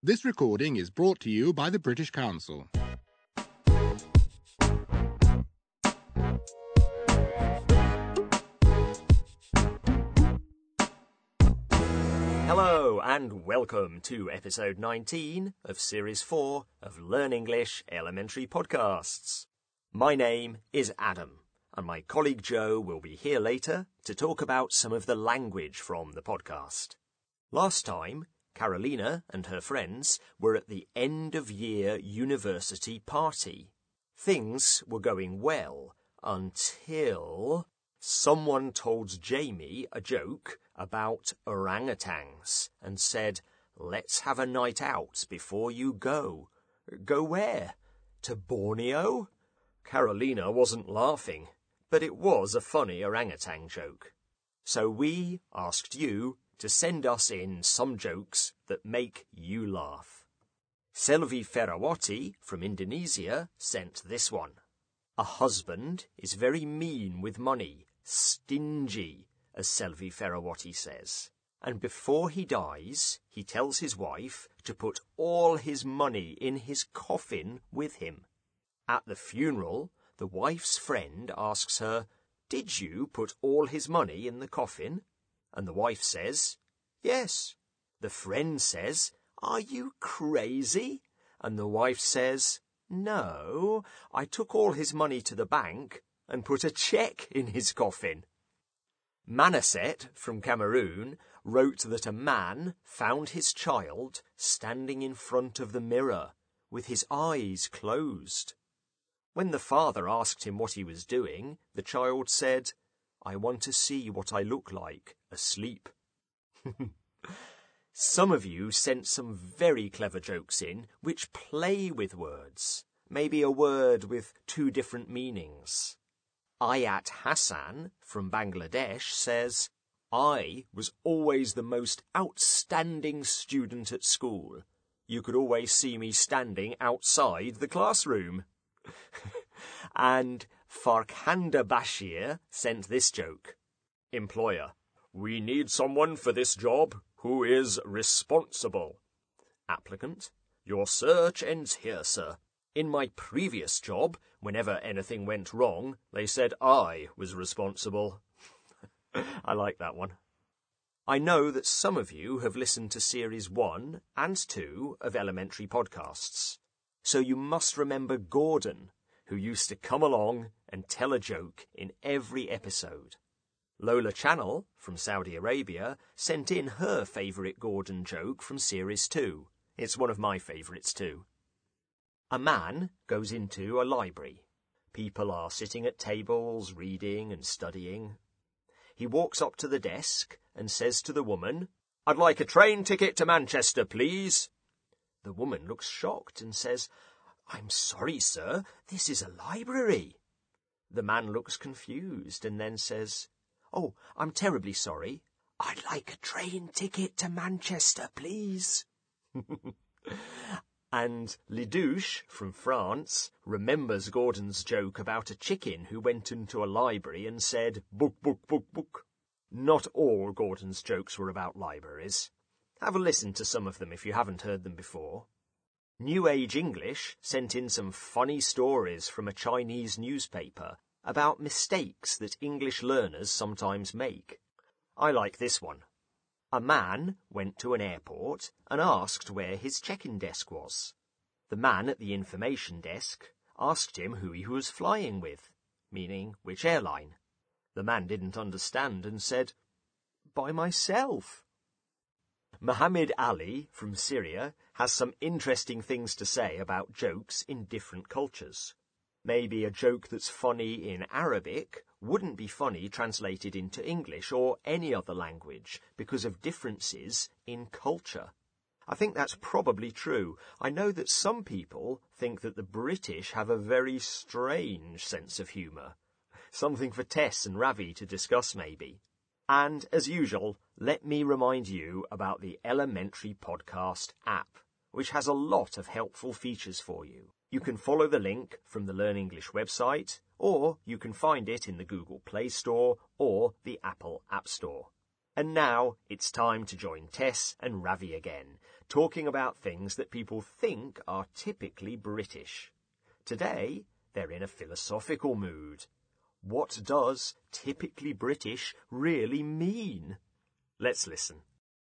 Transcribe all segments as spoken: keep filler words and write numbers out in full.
This recording is brought to you by the British Council. Hello and welcome to episode nineteen of series four of Learn English Elementary Podcasts. My name is Adam, and my colleague Joe will be here later to talk about some of the language from the podcast. Last time, Carolina and her friends were at the end-of-year university party. Things were going well until someone told Jamie a joke about orangutans and said, "Let's have a night out before you go." Go where? To Borneo? Carolina wasn't laughing, but it was a funny orangutan joke. So we asked you to send us in some jokes that make you laugh. Selvi Ferawati from Indonesia sent this one. A husband is very mean with money, stingy, as Selvi Ferawati says. And before he dies, he tells his wife to put all his money in his coffin with him. At the funeral, the wife's friend asks her, "Did you put all his money in the coffin?" And the wife says, "Yes." The friend says, "Are you crazy?" And the wife says, "No, I took all his money to the bank and put a cheque in his coffin." Manasseh from Cameroon wrote that a man found his child standing in front of the mirror with his eyes closed. When the father asked him what he was doing, the child said, "I want to see what I look like asleep." Some of you sent some very clever jokes in which play with words, maybe a word with two different meanings. Ayat Hassan from Bangladesh says, "I was always the most outstanding student at school. You could always see me standing outside the classroom." And Farkhanda Bashir sent this joke. Employer, "We need someone for this job who is responsible." Applicant, "Your search ends here, sir. In my previous job, whenever anything went wrong, they said I was responsible." I like that one. I know that some of you have listened to series one and two of elementary podcasts, so you must remember Gordon, who used to come along and tell a joke in every episode. Lola Channel from Saudi Arabia sent in her favourite Gordon joke from series two. It's one of my favourites too. A man goes into a library. People are sitting at tables, reading and studying. He walks up to the desk and says to the woman, "I'd like a train ticket to Manchester, please." The woman looks shocked and says, "I'm sorry, sir, this is a library." The man looks confused and then says, "Oh, I'm terribly sorry. I'd like a train ticket to Manchester, please." And Lidouche from France remembers Gordon's joke about a chicken who went into a library and said, "Book, book, book, book." Not all Gordon's jokes were about libraries. Have a listen to some of them if you haven't heard them before. New Age English sent in some funny stories from a Chinese newspaper about mistakes that English learners sometimes make. I like this one. A man went to an airport and asked where his check-in desk was. The man at the information desk asked him who he was flying with, meaning which airline. The man didn't understand and said, "By myself." Muhammad Ali from Syria has some interesting things to say about jokes in different cultures. Maybe a joke that's funny in Arabic wouldn't be funny translated into English or any other language because of differences in culture. I think that's probably true. I know that some people think that the British have a very strange sense of humour. Something for Tess and Ravi to discuss maybe. And, as usual, let me remind you about the Elementary Podcast app, which has a lot of helpful features for you. You can follow the link from the Learn English website, or you can find it in the Google Play Store or the Apple App Store. And now it's time to join Tess and Ravi again, talking about things that people think are typically British. Today, they're in a philosophical mood. What does typically British really mean? Let's listen.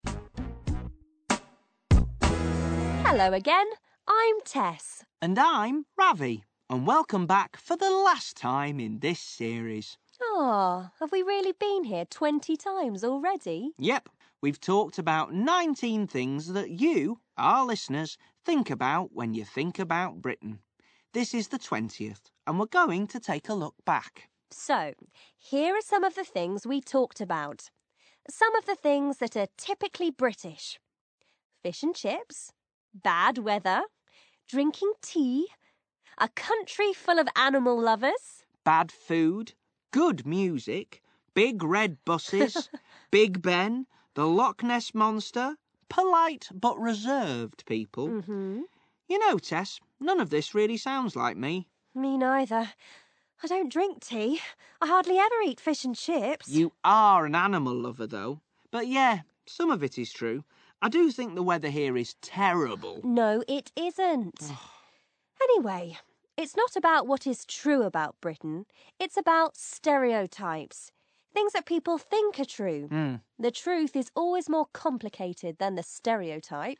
Hello again, I'm Tess. And I'm Ravi, and welcome back for the last time in this series. Ah, have we really been here twenty times already? Yep, we've talked about nineteen things that you, our listeners, think about when you think about Britain. This is the twentieth, and we're going to take a look back. So, here are some of the things we talked about. Some of the things that are typically British. Fish and chips, bad weather, drinking tea, a country full of animal lovers, bad food, good music, big red buses, Big Ben, the Loch Ness Monster, polite but reserved people. Mm-hmm. You know, Tess, none of this really sounds like me. Me neither. I don't drink tea. I hardly ever eat fish and chips. You are an animal lover, though. But yeah, some of it is true. I do think the weather here is terrible. No, it isn't. Anyway, it's not about what is true about Britain. It's about stereotypes. Things that people think are true. Mm. The truth is always more complicated than the stereotype.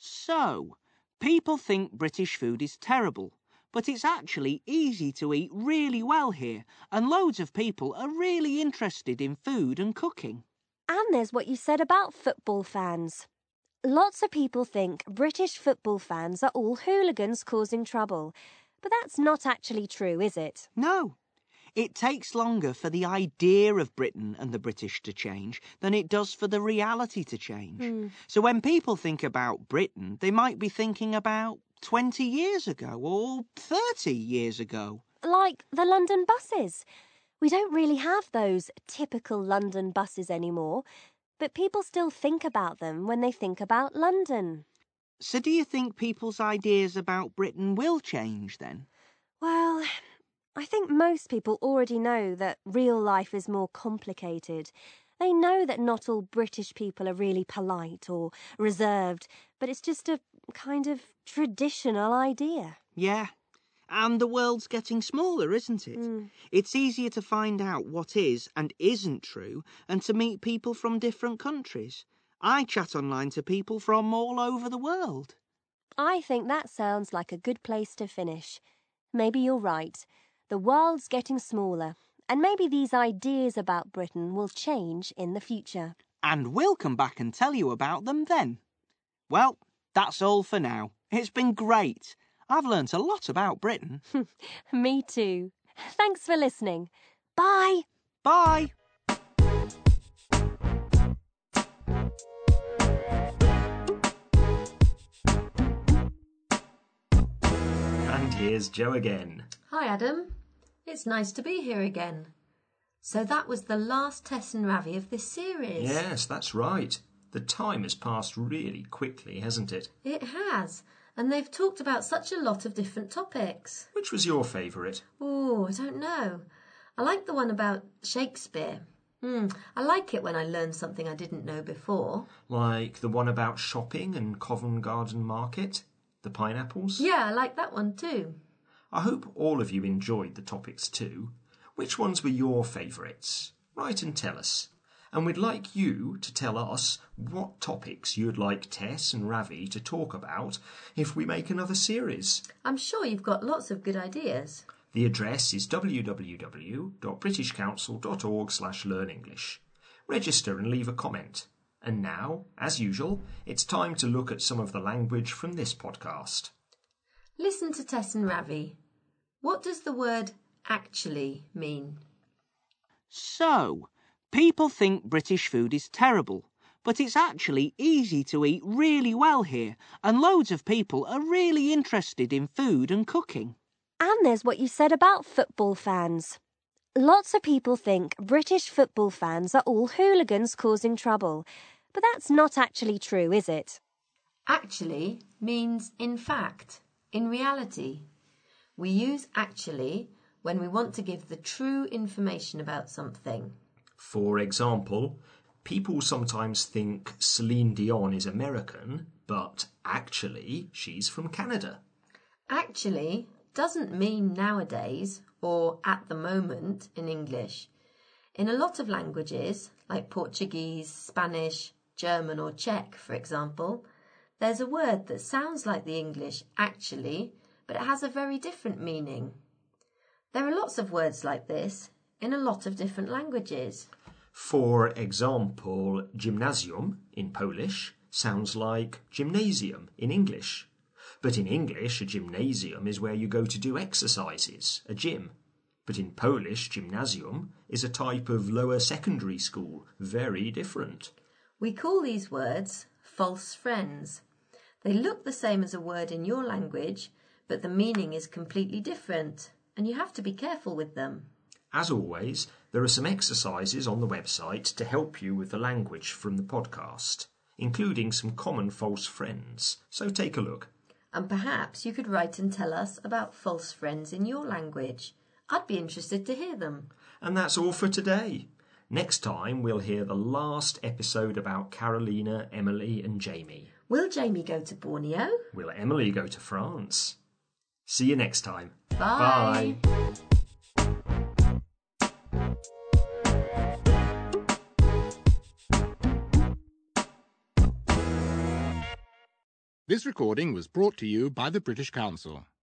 So, people think British food is terrible, but it's actually easy to eat really well here, and loads of people are really interested in food and cooking. And there's what you said about football fans. Lots of people think British football fans are all hooligans causing trouble. But that's not actually true, is it? No. It takes longer for the idea of Britain and the British to change than it does for the reality to change. Mm. So when people think about Britain, they might be thinking about twenty years ago or thirty years ago. Like the London buses. We don't really have those typical London buses anymore, but people still think about them when they think about London. So do you think people's ideas about Britain will change then? Well, I think most people already know that real life is more complicated. They know that not all British people are really polite or reserved, but it's just a kind of traditional idea. Yeah. And the world's getting smaller, isn't it? Mm. It's easier to find out what is and isn't true and to meet people from different countries. I chat online to people from all over the world. I think that sounds like a good place to finish. Maybe you're right. The world's getting smaller, and maybe these ideas about Britain will change in the future. And we'll come back and tell you about them then. Well, that's all for now. It's been great. I've learnt a lot about Britain. Me too. Thanks for listening. Bye. Bye. And here's Joe again. Hi, Adam. It's nice to be here again. So that was the last Tess and Ravi of this series. Yes, that's right. The time has passed really quickly, hasn't it? It has. And they've talked about such a lot of different topics. Which was your favourite? Oh, I don't know. I like the one about Shakespeare. Mm, I like it when I learn something I didn't know before. Like the one about shopping and Covent Garden Market? The pineapples? Yeah, I like that one too. I hope all of you enjoyed the topics too. Which ones were your favourites? Write and tell us. And we'd like you to tell us what topics you'd like Tess and Ravi to talk about if we make another series. I'm sure you've got lots of good ideas. The address is w w w dot british council dot org slash learn english. Register and leave a comment. And now, as usual, it's time to look at some of the language from this podcast. Listen to Tess and Ravi. What does the word actually mean? So, people think British food is terrible, but it's actually easy to eat really well here, and loads of people are really interested in food and cooking. And there's what you said about football fans. Lots of people think British football fans are all hooligans causing trouble, but that's not actually true, is it? Actually means in fact, in reality. We use actually when we want to give the true information about something. For example, People sometimes think Celine Dion is American, but actually she's from Canada. Actually doesn't mean nowadays or at the moment in English. In a lot of languages, like Portuguese, Spanish, German or Czech, for example, there's a word that sounds like the English actually, but it has a very different meaning. There are lots of words like this in a lot of different languages. For example, gymnasium in Polish sounds like gymnasium in English. But in English, a gymnasium is where you go to do exercises, a gym. But in Polish, gymnasium is a type of lower secondary school, very different. We call these words false friends. They look the same as a word in your language, but the meaning is completely different, and you have to be careful with them. As always, there are some exercises on the website to help you with the language from the podcast, including some common false friends, so take a look. And perhaps you could write and tell us about false friends in your language. I'd be interested to hear them. And that's all for today. Next time we'll hear the last episode about Carolina, Emily and Jamie. Will Jamie go to Borneo? Will Emily go to France? See you next time. Bye. Bye. This recording was brought to you by the British Council.